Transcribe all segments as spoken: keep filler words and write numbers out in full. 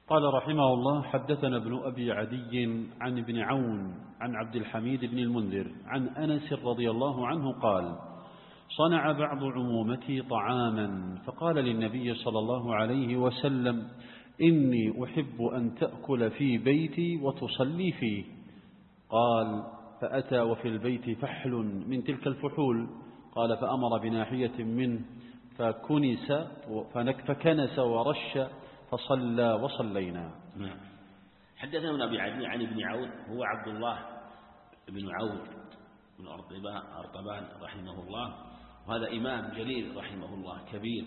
قال رحمه الله: حدثنا ابن أبي عدي عن ابن عون عن عبد الحميد بن المنذر عن أنس رضي الله عنه قال: صنع بعض عمومتي طعاما فقال للنبي صلى الله عليه وسلم: إني أحب أن تأكل في بيتي وتصلي فيه. قال: فأتى وفي البيت فحل من تلك الفحول. قال: فأمر بناحية منه فكنس فكنس ورش فصلى وصلينا. نعم. حدثنا ابن أبي عدي عن ابن عون هو عبد الله بن عون بن أرطبان رحمه الله، وهذا إمام جليل رحمه الله كبير،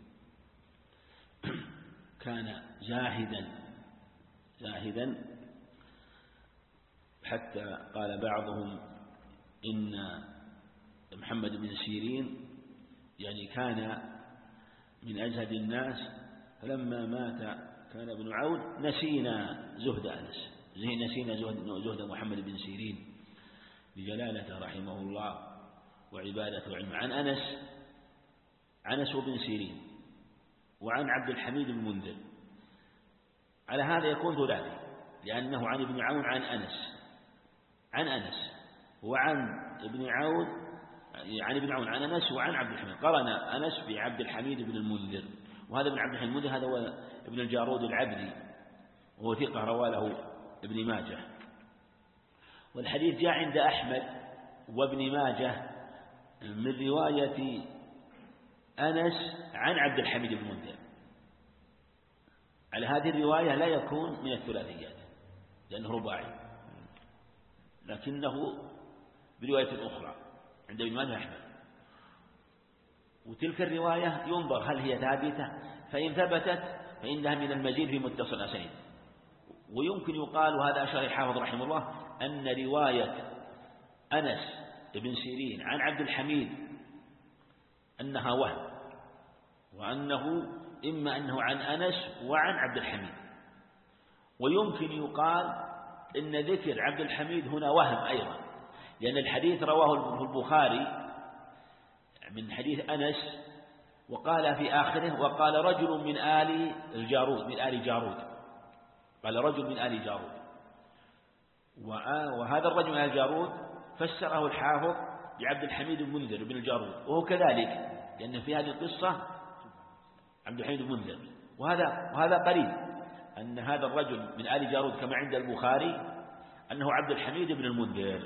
كان زاهدا زاهدا حتى قال بعضهم إن محمد بن سيرين يعني كان من أزهد الناس، فلما مات كان ابن عون نسينا زهد أنس نسينا زهد, زهد محمد بن سيرين بجلالته رحمه الله وعبادته وعلمه. عن أنس أنس بن سيرين وعن عبد الحميد بن المنذر، على هذا يكون ثلاثي، لأنه عن ابن عون عن أنس عن أنس وعن ابن عون عن ابن عون عن أنس وعن عبد الحميد. قرن أنس بعبد الحميد بن المنذر، وهذا ابن عبد الحميد المنذر هذا هو ابن الجارود العبدي، وهو ثقة روى له ابن ماجه. والحديث جاء عند أحمد وابن ماجه من رواية أنس عن عبد الحميد بن المنذر. على هذه الرواية لا يكون من الثلاثيات لأنه رباعي، لكنه برواية أخرى عند ابن ماجه أحمد. وتلك الرواية ينظر هل هي ثابتة، فإن ثبتت فإنها من المزيد في متصل أسانيد. ويمكن يقال، وهذا أشار الحافظ رحمه الله، أن رواية أنس بن سيرين عن عبد الحميد أنها وهم، وأنه إما أنه عن أنس وعن عبد الحميد. ويمكن يقال إن ذكر عبد الحميد هنا وهم أيضا، لأن الحديث رواه البخاري من حديث أنس وقال في آخره: وقال رجل من آل الجارود من آل جارود قال رجل من آل جارود. وهذا الرجل من آل جارود فسره الحافظ بعبد الحميد المنذر بن الجارود، وهو كذلك، لأن في هذه القصة عبد الحميد المنذر، وهذا وهذا قريب أن هذا الرجل من آل جارود كما عند البخاري أنه عبد الحميد بن المنذر.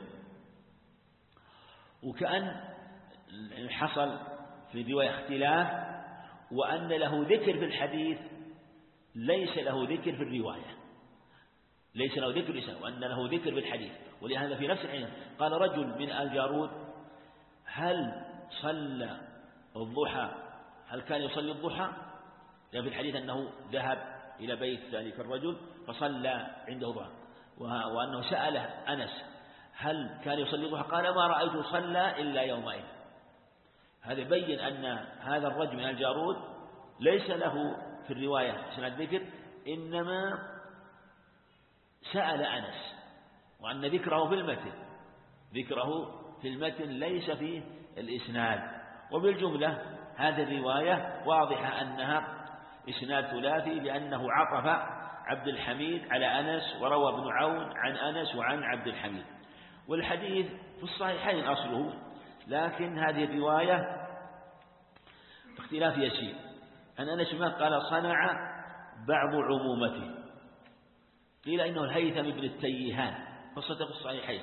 وكأن حصل في الرواية اختلاف، وأن له ذكر في الحديث ليس له ذكر في الرواية، ليس له ذكر لسان، وأن له ذكر في الحديث. ولهذا في نفس الحديث قال رجل من آل جارود: هل صلى الضحى هل كان يصلي الضحى؟ لأن في الحديث أنه ذهب إلى بيت ذلك الرجل فصلى عنده ضحى، وأنه سأله أنس: هل كان يصلي الضحى؟ قال: ما رأيته صلى إلا يومئذ. هذا يبين أن هذا الرجل من الجارود ليس له في الرواية سند ذكر، إنما سأل أنس، وأن ذكره في المتن ذكره في المتن ليس في الإسناد. وبالجملة هذه الرواية واضحة أنها إسناد ثلاثي، لأنه عطف عبد الحميد على أنس، وروى ابن عون عن أنس وعن عبد الحميد. والحديث في الصحيحين أصله، لكن هذه الرواية اختلاف يسير. أن أنس قال: صنع بعض عمومته، قيل إنه الهيثم بن التيهان، قصته في الصحيحين،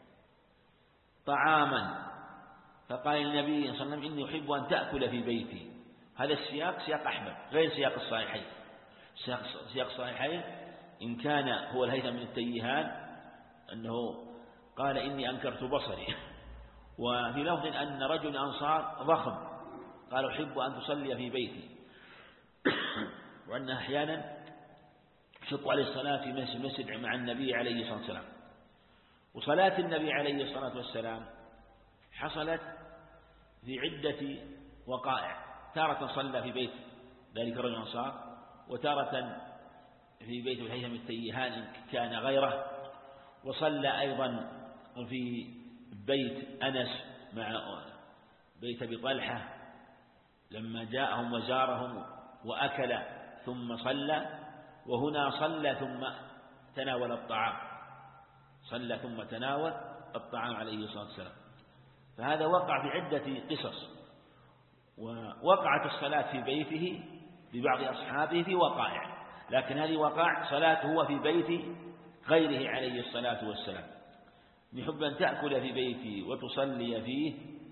طعاما فقال النبي صلى الله عليه وسلم: إني أحب أن تأكل في بيتي. هذا السياق سياق أحمد غير سياق الصحيحين. سياق الصحيحين إن كان هو الهيثم بن التيهان أنه قال: إني أنكرت بصري. وفي لفظ أن رجل أنصار ضخم قال: أحب أن تصلي في بيتي. وأن أحيانا شق عليه الصلاة في مسجد مع النبي عليه الصلاة والسلام. وصلاة النبي عليه الصلاة والسلام حصلت في عدة وقائع، تارة صلى في بيت ذلك الرجل الأنصار، وتارة في بيت الهيثم التيهان إن كان غيره، وصلى أيضا في بيت أنس مع بيت أبي طلحة لما جاءهم وزارهم وأكل ثم صلى، وهنا صلى ثم تناول الطعام، صلى ثم تناول الطعام عليه الصلاة والسلام. فهذا وقع في عدة قصص. ووقعت الصلاة في بيته ببعض أصحابه في وقائع، لكن هذه وقع صلاته هو في بيت غيره عليه الصلاة والسلام. يحب أن تأكل في بيته وتصلي فيه،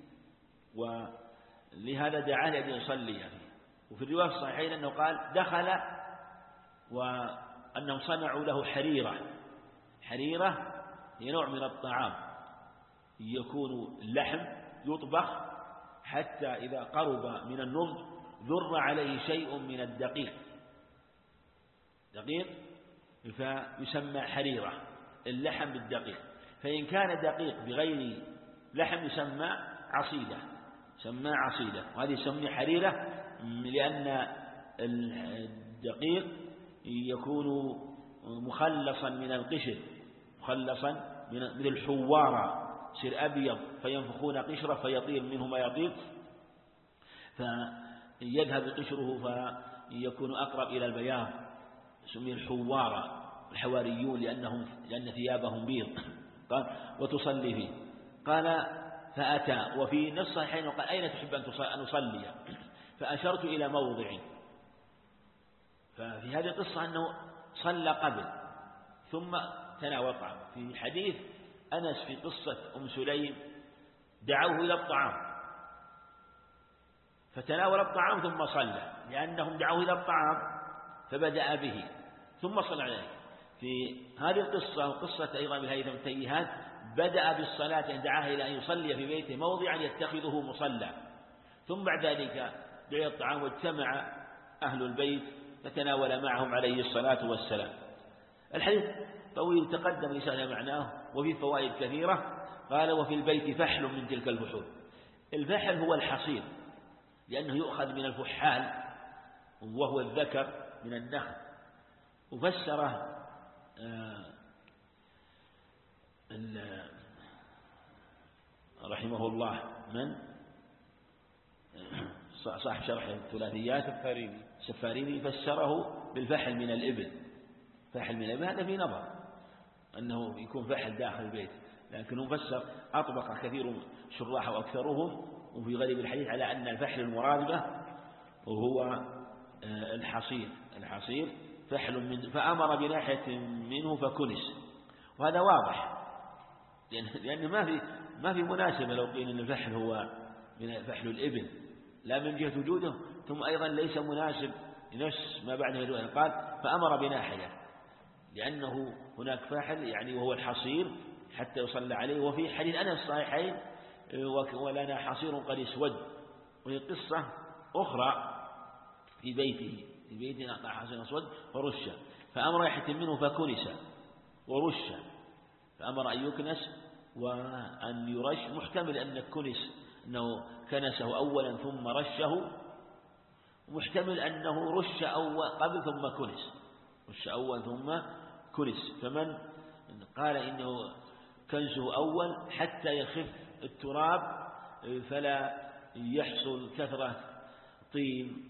ولهذا دعاه لأن يصلي فيه. وفي الرواية الصحيحين أنه قال دخل وأنهم صنعوا له حريرة. حريرة هي نوع من الطعام يكون لحم يطبخ حتى إذا قرب من النضج ذر عليه شيء من الدقيق، دقيق فيسمى حريرة، اللحم بالدقيق. فإن كان دقيق بغير لحم يسمى عصيدة، يسمى عصيدة، وهذه يسمى حريرة لأن الدقيق يكون مخلصا من القشر، مخلصا من مثل الحوارة، يصير أبيض فينفخون قشره فيطير منه ما يطير، فيذهب قشره فيكون أقرب إلى البياض، يسمى الحوارة. الحواريون لأنهم لأن ثيابهم بيض. قال وتصلي فيه. قال فأتى. وفي نص الصحيحين قال أين تحب أن أصلي؟ فأشرت إلى موضع. ففي هذه القصة أنه صلى قبل ثم تناول الطعام. في حديث أنس في قصة أم سليم دعوه إلى الطعام فتناول الطعام ثم صلى، لأنهم دعوه إلى الطعام فبدأ به ثم صلى عليه. في هذه القصة وقصة أيضا بالهيثم التيهان بدأ بالصلاة أن دعاه إلى أن يصلي في بيته موضعا يتخذه مصلى، ثم بعد ذلك دعي الطعام واجتمع أهل البيت فتناول معهم عليه الصلاة والسلام. الحديث طويل تقدم لسان معناه وفي فوائد كثيرة. قال وفي البيت فحل من تلك الفحول. الفحل هو الحصير لأنه يؤخذ من الفحال وهو الذكر من النخل. وفسره رحمه الله من صاحب شرح الثلاثيات السفاريني السفاريني فسره بالفحل من الإبل. فحل من الإبل هذا في نظر أنه يكون فحل داخل البيت، لكنه فسر أطبق كثير شراح وأكثرهم وفي غالب الحديث على أن الفحل المراد به وهو الحصير. الحصير فحل من فأمر بناحية منه فكنس. وهذا واضح لأن, لأن ما في ما في مناسبة لو قيل أن الفحل هو من فحل الإبل، لا من جهة وجوده ثم أيضا ليس مناسب لنفس ما بعده الرواية. قال فأمر بناحية لأنه هناك فاحل يعني وهو الحصير حتى يصلى عليه. وفي حديث أنس الصحيحين ولنا حصير قد اسود، وهي قصة أخرى في بيته في بيته قال حصير اسود فرش فأمر يحتم منه فكنس ورش. فأمر أن يكنس وأن يرش، محتمل أن كنس أنه كنسه أولا ثم رشه، محتمل أنه رش أول قبل ثم كنس، رش أول ثم كنس. فمن قال إنه كنسه أول حتى يخف التراب فلا يحصل كثرة طين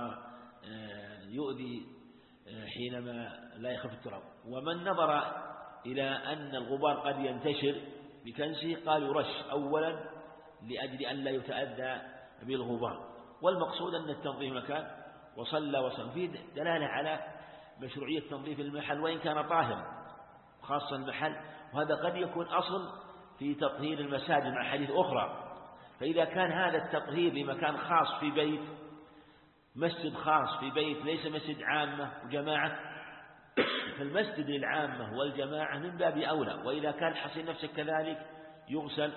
ويؤذي حينما لا يخف التراب. ومن نظر إلى أن الغبار قد ينتشر بكنسه قال يرش أولا لأجل أن لا يتأذى بالغبار. والمقصود أن التنظيف مكان وصلى وصلى فيه دلالة على مشروعية تنظيف المحل وإن كان طاهرا، خاصة المحل. وهذا قد يكون أصل في تطهير المساجد مع حديث أخرى. فإذا كان هذا التطهير لمكان خاص في بيت، مسجد خاص في بيت ليس مسجد عامة وجماعة، فالمسجد للعامة والجماعة من باب أولى. وإذا كان الحصير نفسه كذلك يغسل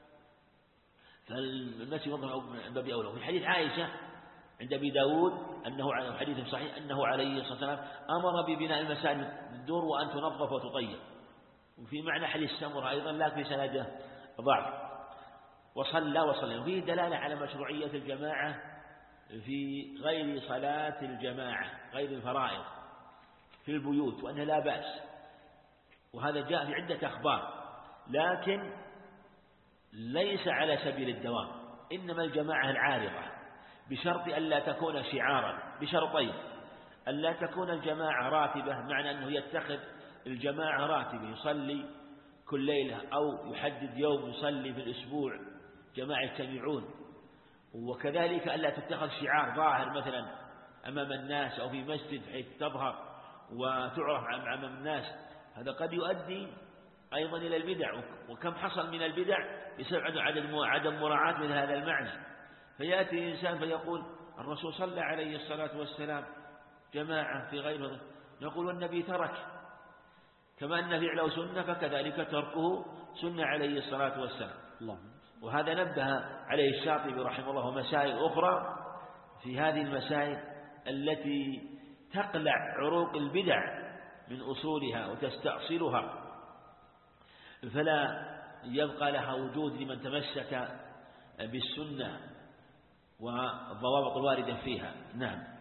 فالمسجد من باب أولى. وفي حديث عائشة عند أبي داود أنه حديث صحيح أنه عليه الصلاة والسلام أمر ببناء المساجد الدور وأن تنظف وتطيب. وفي معنى حديث سمرة أيضا لكن سنده ضعف. وصلى وصلى وفيه دلالة على مشروعية الجماعة في غير صلاة الجماعة غير الفرائض في البيوت وأنها لا بأس. وهذا جاء في عدة أخبار لكن ليس على سبيل الدوام، إنما الجماعة العارضة بشرط ألا تكون شعارا بشرطين: ألا تكون الجماعة راتبة، معنى أنه يتخذ الجماعة راتبة يصلي كل ليلة، أو يحدد يوم يصلي في الأسبوع جماعة يجتمعون. وكذلك ألا تتخذ شعار ظاهر مثلا أمام الناس أو في مسجد حيث تظهر وتعرف أمام الناس، هذا قد يؤدي أيضا إلى البدع. وكم حصل من البدع بسبب عدم مراعاة من هذا المعنى. فيأتي إنسان فيقول الرسول صلى عليه الصلاة والسلام جماعة في غير، نقول والنبي ترك، كما أن فعله سنة فكذلك تركه سنة عليه الصلاة والسلام. الله. وهذا نبه عليه الشاطبي رحمه الله مسائل أخرى في هذه المسائل التي تقلع عروق البدع من أصولها وتستأصلها، فلا يبقى لها وجود لمن تمسك بالسنة والضوابط الواردة فيها. نعم.